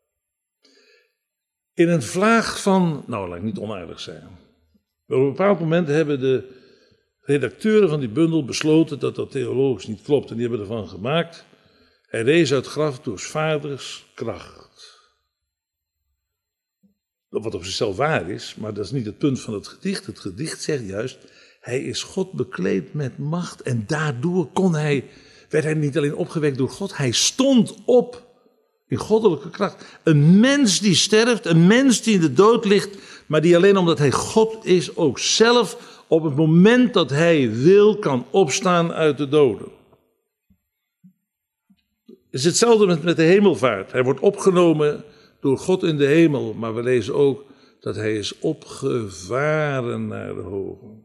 In een vlaag van, nou laat ik niet onaardig zijn. Op een bepaald moment hebben de redacteuren van die bundel besloten dat dat theologisch niet klopt. En die hebben ervan gemaakt, hij rees uit het graf door 's vaders kracht. Wat op zichzelf waar is, maar dat is niet het punt van het gedicht. Het gedicht zegt juist, hij is God bekleed met macht en daardoor kon hij, werd hij niet alleen opgewekt door God, hij stond op in goddelijke kracht. Een mens die sterft, een mens die in de dood ligt, maar die alleen omdat hij God is ook zelf op het moment dat hij wil kan opstaan uit de doden. Het is hetzelfde met, met de hemelvaart. Hij wordt opgenomen door God in de hemel, maar we lezen ook dat hij is opgevaren naar de hogen.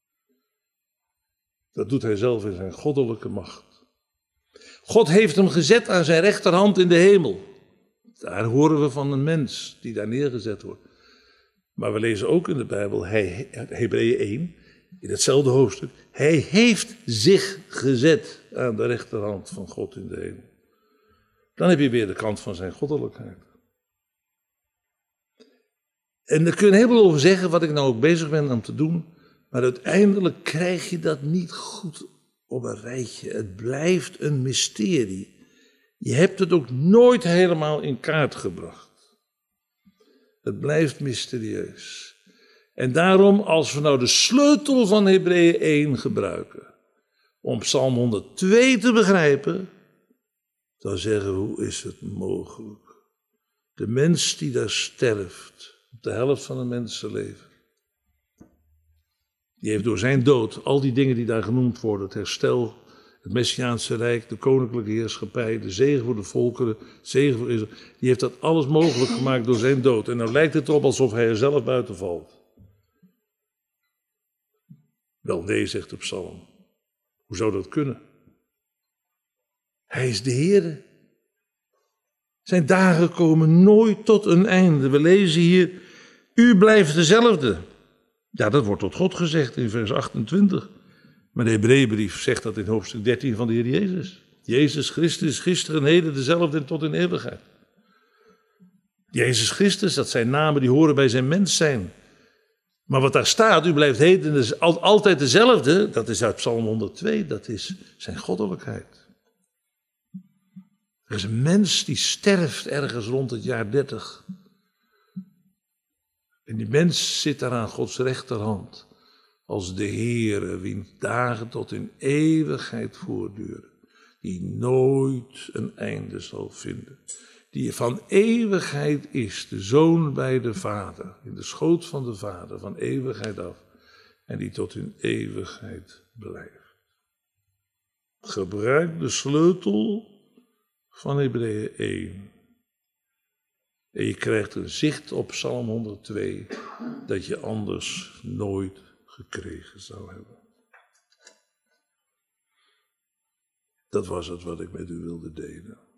Dat doet hij zelf in zijn goddelijke macht. God heeft hem gezet aan zijn rechterhand in de hemel. Daar horen we van een mens die daar neergezet wordt. Maar we lezen ook in de Bijbel, hij, Hebreeën één, in hetzelfde hoofdstuk, hij heeft zich gezet aan de rechterhand van God in de hemel. Dan heb je weer de kant van zijn goddelijkheid. En daar kun je een heleboel over zeggen, wat ik nou ook bezig ben om te doen. Maar uiteindelijk krijg je dat niet goed op een rijtje. Het blijft een mysterie. Je hebt het ook nooit helemaal in kaart gebracht. Het blijft mysterieus. En daarom, als we nou de sleutel van Hebreeën één gebruiken, om Psalm honderdtwee te begrijpen, dan zeggen we, hoe is het mogelijk? De mens die daar sterft, op de helft van een mensenleven, die heeft door zijn dood, al die dingen die daar genoemd worden, het herstel, het Messiaanse Rijk, de koninklijke heerschappij, de zegen voor de volkeren, zegen voor Israël, die heeft dat alles mogelijk gemaakt door zijn dood. En nou lijkt het erop alsof hij er zelf buiten valt. Wel nee, zegt de psalm. Hoe zou dat kunnen? Hij is de Heere. Zijn dagen komen nooit tot een einde. We lezen hier, u blijft dezelfde. Ja, dat wordt tot God gezegd in vers achtentwintig. Maar de Hebreeënbrief zegt dat in hoofdstuk dertien van de Heer Jezus. Jezus Christus is gisteren en heden dezelfde en tot in eeuwigheid. Jezus Christus, dat zijn namen die horen bij zijn mens zijn. Maar wat daar staat, u blijft heden altijd dezelfde, dat is uit Psalm honderdtwee, dat is zijn goddelijkheid. Er is een mens die sterft ergens rond het jaar dertig. En die mens zit daar aan Gods rechterhand. Als de Heere, wiens dagen tot in eeuwigheid voortduren. Die nooit een einde zal vinden. Die van eeuwigheid is, de zoon bij de Vader. In de schoot van de Vader, van eeuwigheid af. En die tot in eeuwigheid blijft. Gebruik de sleutel van Hebreeën één. En je krijgt een zicht op Psalm honderdtwee dat je anders nooit gekregen zou hebben. Dat was het wat ik met u wilde delen.